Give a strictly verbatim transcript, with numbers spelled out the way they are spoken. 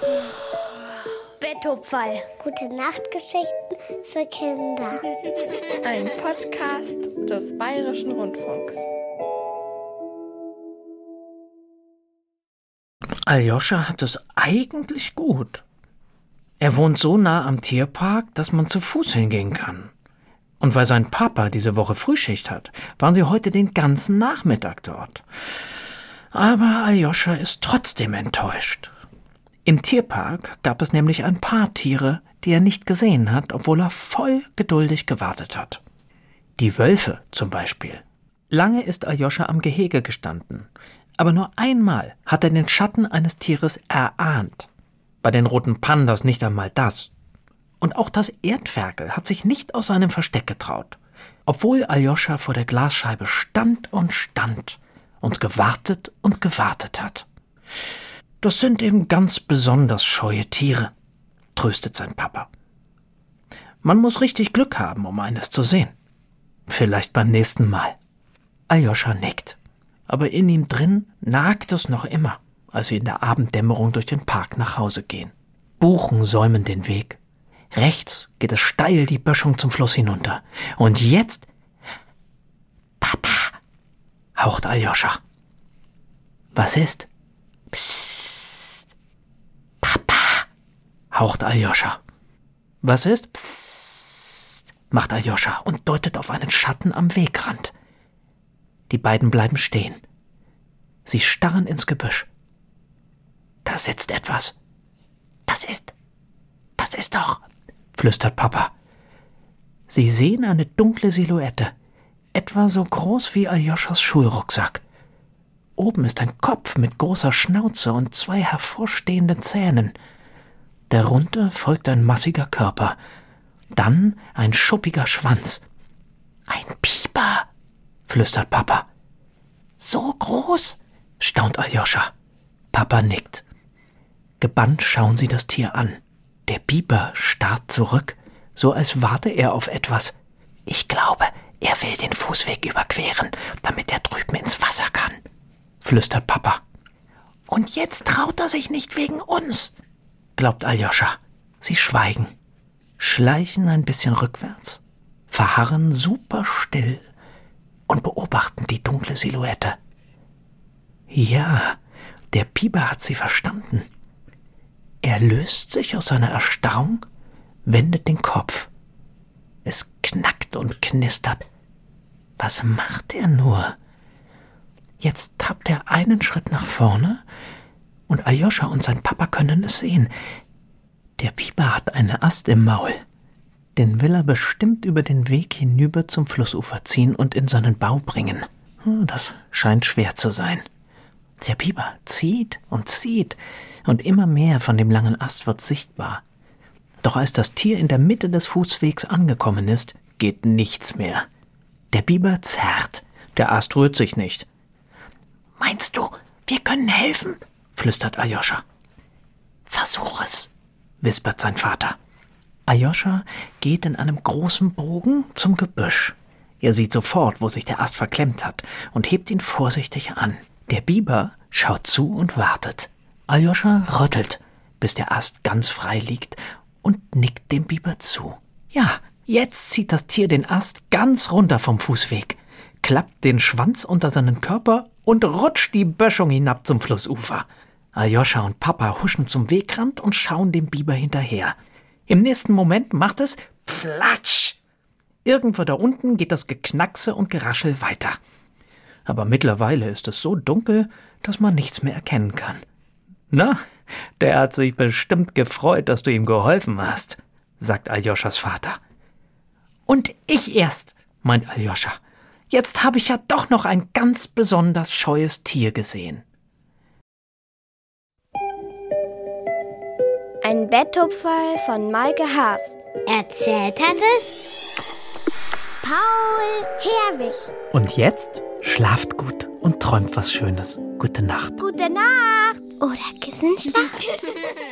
Bettopferl. Gute Nachtgeschichten für Kinder. Ein Podcast des Bayerischen Rundfunks. Aljoscha hat es eigentlich gut. Er wohnt so nah am Tierpark, dass man zu Fuß hingehen kann. Und weil sein Papa diese Woche Frühschicht hat, waren sie heute den ganzen Nachmittag dort. Aber Aljoscha ist trotzdem enttäuscht. Im Tierpark gab es nämlich ein paar Tiere, die er nicht gesehen hat, obwohl er voll geduldig gewartet hat. Die Wölfe zum Beispiel. Lange ist Aljoscha am Gehege gestanden, aber nur einmal hat er den Schatten eines Tieres erahnt. Bei den roten Pandas nicht einmal das. Und auch das Erdferkel hat sich nicht aus seinem Versteck getraut, obwohl Aljoscha vor der Glasscheibe stand und stand und gewartet und gewartet hat. Das sind eben ganz besonders scheue Tiere, tröstet sein Papa. Man muss richtig Glück haben, um eines zu sehen. Vielleicht beim nächsten Mal. Aljoscha nickt, aber in ihm drin nagt es noch immer, als sie in der Abenddämmerung durch den Park nach Hause gehen. Buchen säumen den Weg. Rechts geht es steil die Böschung zum Fluss hinunter. Und jetzt... Papa, haucht Aljoscha. Was ist? Psst. Papa, haucht Aljoscha. Was ist? Psst, macht Aljoscha und deutet auf einen Schatten am Wegrand. Die beiden bleiben stehen. Sie starren ins Gebüsch. Da sitzt etwas. Das ist... Das ist doch... flüstert Papa. Sie sehen eine dunkle Silhouette, etwa so groß wie Aljoschas Schulrucksack. Oben ist ein Kopf mit großer Schnauze und zwei hervorstehenden Zähnen. Darunter folgt ein massiger Körper, dann ein schuppiger Schwanz. Ein Biber, flüstert Papa. So groß? Staunt Aljoscha. Papa nickt. Gebannt schauen sie das Tier an. Der Biber starrt zurück, so als warte er auf etwas. Ich glaube, er will den Fußweg überqueren, damit er drüben ins Wasser kann, flüstert Papa. Und jetzt traut er sich nicht wegen uns, glaubt Aljoscha. Sie schweigen, schleichen ein bisschen rückwärts, verharren super still und beobachten die dunkle Silhouette. Ja, der Biber hat sie verstanden. Er löst sich aus seiner Erstarrung, wendet den Kopf. Es knackt und knistert. Was macht er nur? Jetzt tappt er einen Schritt nach vorne und Aljoscha und sein Papa können es sehen. Der Biber hat einen Ast im Maul. Den will er bestimmt über den Weg hinüber zum Flussufer ziehen und in seinen Bau bringen. Das scheint schwer zu sein. Der Biber zieht und zieht und immer mehr von dem langen Ast wird sichtbar. Doch als das Tier in der Mitte des Fußwegs angekommen ist, geht nichts mehr. Der Biber zerrt, der Ast rührt sich nicht. »Meinst du, wir können helfen?« flüstert Aljoscha. »Versuch es«, wispert sein Vater. Aljoscha geht in einem großen Bogen zum Gebüsch. Er sieht sofort, wo sich der Ast verklemmt hat und hebt ihn vorsichtig an. Der Biber schaut zu und wartet. Aljoscha rüttelt, bis der Ast ganz frei liegt und nickt dem Biber zu. Ja, jetzt zieht das Tier den Ast ganz runter vom Fußweg, klappt den Schwanz unter seinen Körper und rutscht die Böschung hinab zum Flussufer. Aljoscha und Papa huschen zum Wegrand und schauen dem Biber hinterher. Im nächsten Moment macht es Platsch. Irgendwo da unten geht das Geknackse und Geraschel weiter. Aber mittlerweile ist es so dunkel, dass man nichts mehr erkennen kann. Na, der hat sich bestimmt gefreut, dass du ihm geholfen hast, sagt Aljoschas Vater. Und ich erst, meint Aljoscha. Jetzt habe ich ja doch noch ein ganz besonders scheues Tier gesehen. Ein Bettopferl von Maike Haas. Erzählt hat es Paul Herwig. Und jetzt schlaft gut und träumt was Schönes. Gute Nacht. Gute Nacht. Oder Kissenschlacht.